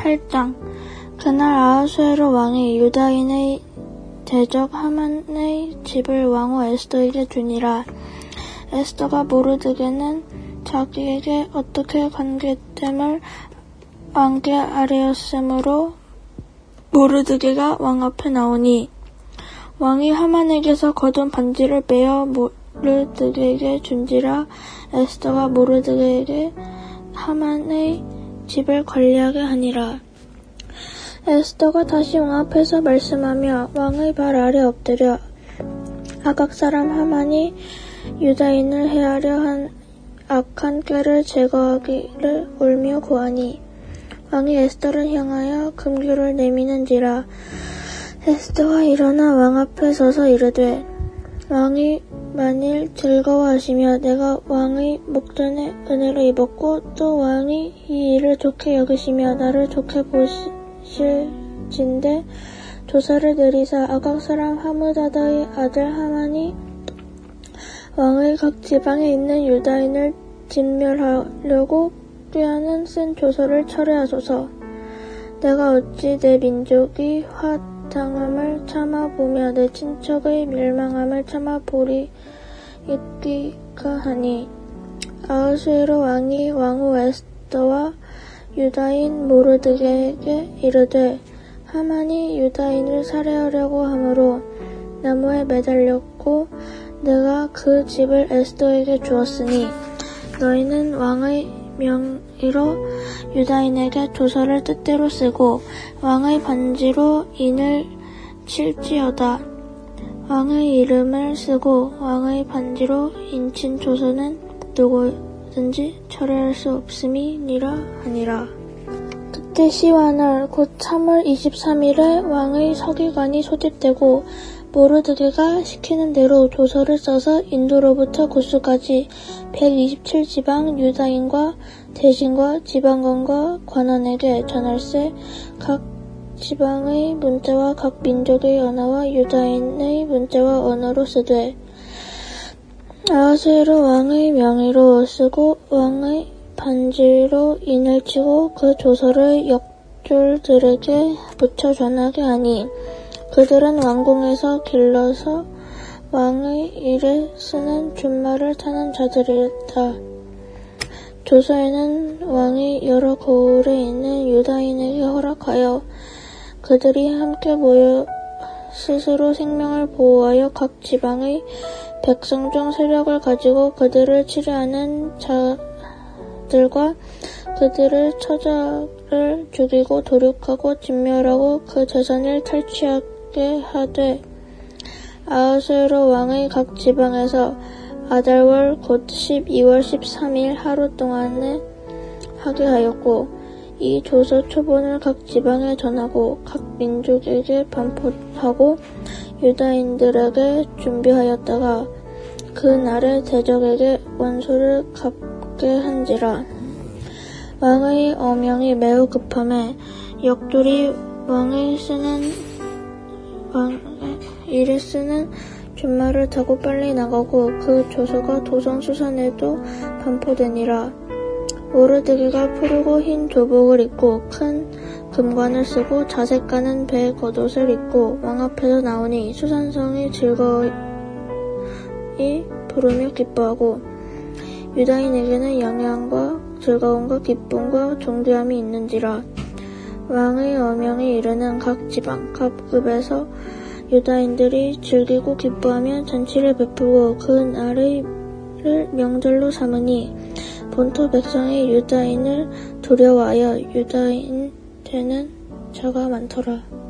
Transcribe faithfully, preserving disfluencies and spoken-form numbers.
팔 장 그날 아하수에로 왕이 유다인의 대적 하만의 집을 왕후 에스더에게 주니라. 에스더가 모르드게는 자기에게 어떻게 관계됨을 왕께 아뢰었으므로 모르드게가 왕 앞에 나오니 왕이 하만에게서 거둔 반지를 빼어 모르드게에게 준지라. 에스더가 모르드게에게 하만의 집을 관리하게 하니라. 에스더가 다시 왕 앞에서 말씀하며 왕의 발 아래 엎드려 아각 사람 하만이 유다인을 해하려 한 악한 꾀를 제거하기를 울며 구하니 왕이 에스더를 향하여 금규를 내미는지라. 에스더가 일어나 왕 앞에 서서 이르되 왕이 만일 즐거워하시며 내가 왕의 목전에 은혜를 입었고 또 왕이 이 일을 좋게 여기시며 나를 좋게 보실진대 조사를 내리사 아각 사람 하므다다의 아들 하만이 왕의 각 지방에 있는 유다인을 진멸하려고 꾀하는 센 조서를 철회하소서. 내가 어찌 내 민족이 화당함을 참아보며 내 친척의 멸망함을 참아보리이까 하니. 아하수에로 왕이 왕후 에스더와 유다인 모르드게에게 이르되 하만이 유다인을 살해하려고 하므로 나무에 매달렸고 내가 그 집을 에스더에게 주었으니 너희는 왕의 명의로 유다인에게 조서를 뜻대로 쓰고 왕의 반지로 인을 칠지어다. 왕의 이름을 쓰고 왕의 반지로 인친 조서는 누구든지 철회할 수 없음이니라 하니라. 그때 시와날 곧 삼월 이십삼일에 왕의 서기관이 소집되고 모르드게가 시키는 대로 조서를 써서 인도로부터 구스까지 백이십칠 지방 유다인과 대신과 지방관과 관원에게 전할세. 각 지방의 문자와 각 민족의 언어와 유다인의 문자와 언어로 쓰되 아하수에로 왕의 명의로 쓰고 왕의 반지로 인을 치고 그 조서를 역졸들에게 붙여 전하게 하니 그들은 왕궁에서 길러서 왕의 일에 쓰는 준말을 타는 자들이었다. 조서에는 왕이 여러 고을에 있는 유다인에게 허락하여 그들이 함께 모여 스스로 생명을 보호하여 각 지방의 백성 중 세력을 가지고 그들을 치료하는 자들과 그들을 처자를 죽이고 도륙하고 진멸하고 그 재산을 탈취하게 하되 아하수에로 왕의 각 지방에서 아달월 곧 십이월 십삼일 하루 동안에 하게 하였고 이 조서 초본을 각 지방에 전하고 각 민족에게 반포하고 유다인들에게 준비하였다가 그 날에 대적에게 원수를 갚게 한지라. 왕의 어명이 매우 급함에 역졸이 왕의 쓰는 왕의 일에 쓰는 준말을 타고 빨리 나가고 그 조서가 도성수산에도 반포되니라. 모르드게가 푸르고 흰 조복을 입고 큰 금관을 쓰고 자색 가는 배 겉옷을 입고 왕 앞에서 나오니 수산성이 즐거이 부르며 기뻐하고 유다인에게는 양양과 즐거움과 기쁨과 존귀함이 있는지라. 왕의 어명이 이르는 각 지방 각 급에서 유다인들이 즐기고 기뻐하며 잔치를 베푸고 그 날을 명절로 삼으니 본토 백성이 유다인을 두려워하여 유다인 되는 자가 많더라.